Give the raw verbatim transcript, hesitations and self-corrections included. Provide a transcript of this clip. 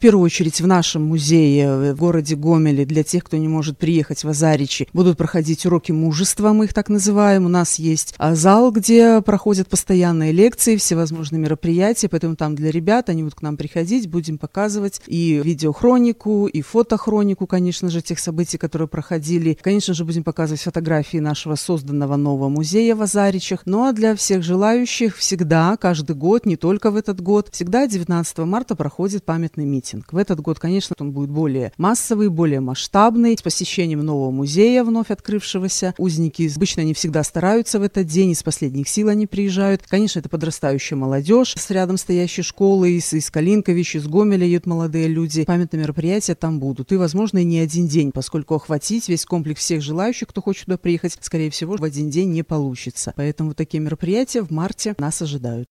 первую очередь в нашем музее в городе Гомеле для тех, кто не может приехать в Азаричи, будут проходить уроки мужества, мы их так называем. У нас есть зал, где проходят постоянные лекции, всевозможные мероприятия, поэтому там для ребят они будут к нам приходить, будем показывать и видеохронику, и фотохронику, конечно же, тех событий, которые проходили. Конечно же, будем показывать фотографии нашего созданного нового музея в Азаричах. Ну а для всех желающих всегда, каждый год, не только в этот год, всегда девятнадцатого марта проходит памятный митинг. В этот год, конечно, он будет более массовый, более масштабный, с посещением нового музея, вновь открывшегося. Узники обычно не всегда стараются в этот день, из последних сил они приезжают. Конечно, это подрастающая молодежь с рядом стоящей школы, из, из Калинкович, из Гомеля едут молодые люди. Памятные мероприятия там будут. И, возможно, и не один день, поскольку охватить весь комплекс всех желающих, кто хочет туда приехать, скорее всего, в один день не получится. Поэтому вот такие мероприятия в марте нас ожидают.